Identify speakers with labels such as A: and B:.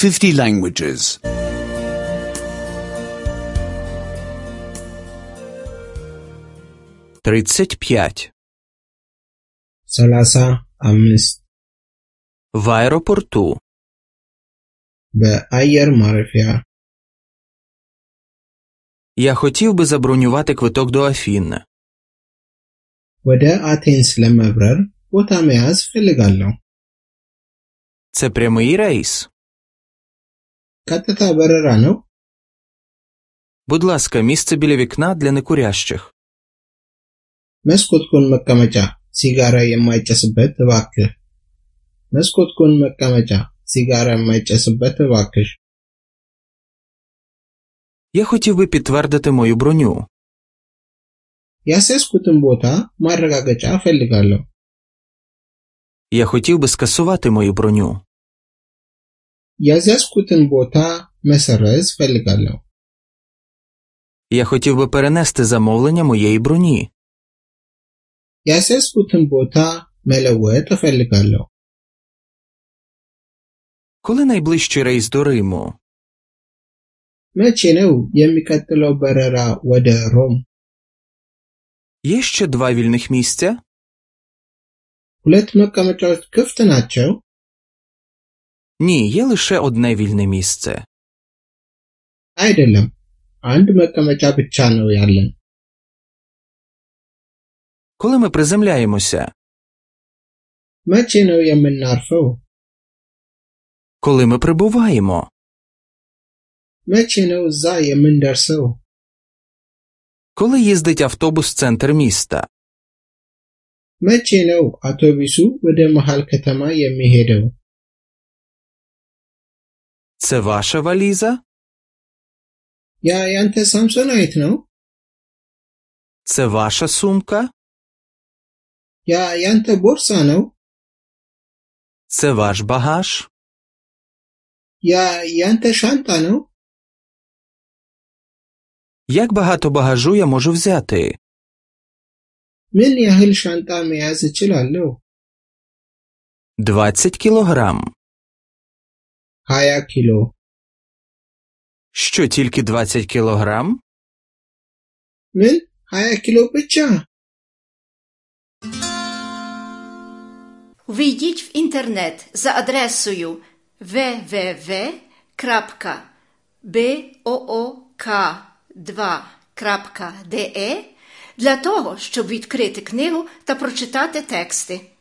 A: 50 languages.
B: 35.
C: 35
B: В аеропорту.
C: በአየር ማረፊያ
B: Я хотів би забронювати квиток до Афін.
C: ወደ አቴንስ ለመብረር ቦታ መያዝ ፈልጋለሁ።
B: Це прямий рейс?
C: ቀጥታ በረራ ነው?
B: Будь ласка, місце біля вікна для некурящих.
C: መስኮት ጎን መቀመጫ ሲጋራ የማይጨስበት እባክህ። መስኮት ጎን መቀመጫ ሲጋራ የማይጨስበት እባክሽ።
B: Я хотів би підтвердити мою броню.
C: ያስያዝኩትን ቦታ ማረጋገጫ ፈልጋለሁ።
B: Я хотів би скасувати мою броню.
C: ያስያዝኩትን ቦታ መሰረዝ ፈልጋለሁ።
B: Я хотів би перенести замовлення моєї броні.
C: ያስያዝኩትን ቦታ መለወጥ ፈልጋለሁ።
B: Коли найближчий рейс до Риму?
C: መቼ ነው የሚቀጥለው በረራ ወደ ሮም?
B: Є ще 2 вільних місця?
C: ሁለት መቀመጫዎች ክፍት ናቸው?
B: Ні, є лише одне вільне місце.
C: አይደለም፣ አንድ መቀመጫ ብቻ ነው ያለን።
B: Коли ми приземляємося?
C: መቼ ነው የምናርፈው?
B: Коли ми прибуваємо?
C: መቼ ነው እዛ የምንደርሰው?
B: Коли їздить автобус в центр міста?
C: መቼ ነው አውቶቡሱ ወደ መሃል ከተማ የሚሄደው?
B: Це ваша валіза?
C: ያ ያንተ ሳምሶናይት ነው?
B: Це ваша сумка?
C: ያ ያንተ ቦርሳ ነው?
B: Це ваш багаж?
C: ያ ያንተ ሻንጣ ነው?
B: Як багато багажу я можу взяти?
C: ምን ያህል ሻንጣ መያዝ እችላለሁ?
B: 20 кілограм.
C: 20 ኪሎ።
B: Що, тільки 20 кілограм?
C: ምን 20 ኪሎ ብቻ?
D: Ввійдіть в інтернет за адресою www.book2.de для того, щоб відкрити книгу та прочитати тексти.